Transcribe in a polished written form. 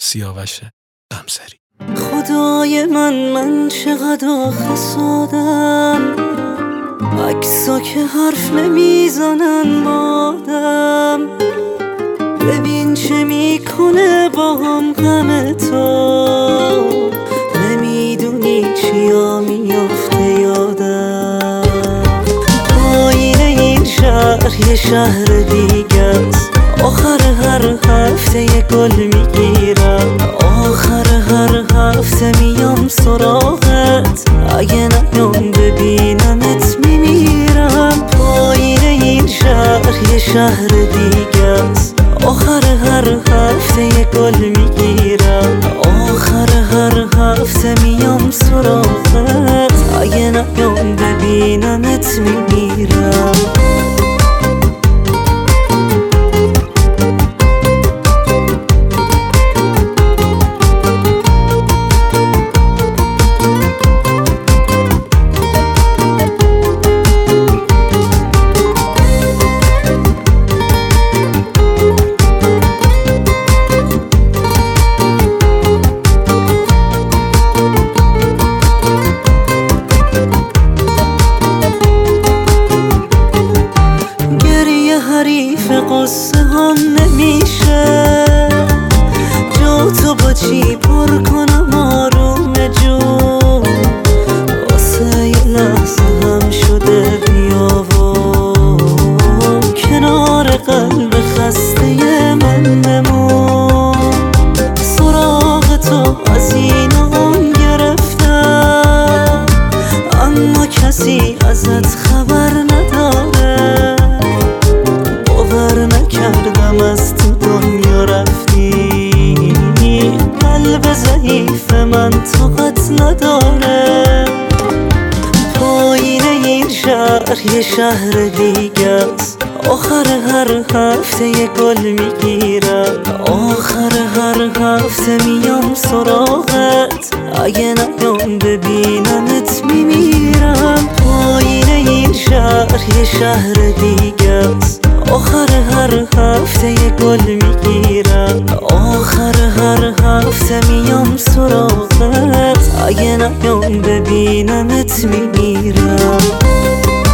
سیاوش غمسری. خدای من چقدر آخه سادم، عکسا که حرف نمیزنن بادم. ببین چه میکنه با هم غم تو، نمیدونی چیا میافته یادم. پایین این شهر یه شهر دیگه است، آخر هر هفته یه گل میگیرم، آخر هر هفته میام سراغت، اگه نیام ببینمت میمیرم. پایین این شهر یه شهر دیگه است، آخر هر هفته یه گل میگیرم، آخر هر هفته میام سراغت، اگه نیام ببینمت میمیرم. حریف قصه هم نمیشه، جا تو با چی پر کنم آروم جون، واسه یه لحظه هم شده بیا و کنار قلب خسته من بمون. سراغ تو از این اون گرفتم، اما کسی ازت خبر نداره، نکردم از تو دنیا رفتی، قلب ضعیف من طاقت نداره. پایین این شهر یه شهر دیگه است، آخر هر هفته یه گل میگیرم، آخر هر هفته میام سراغت، اگه نیام ببینمت میمیرم. پایین این شهر یه شهر دیگه است، آخر هر هفته یه گل میگیرم، آخر هر هفته میام سراغت، اگه نیام ببینمت میمیرم.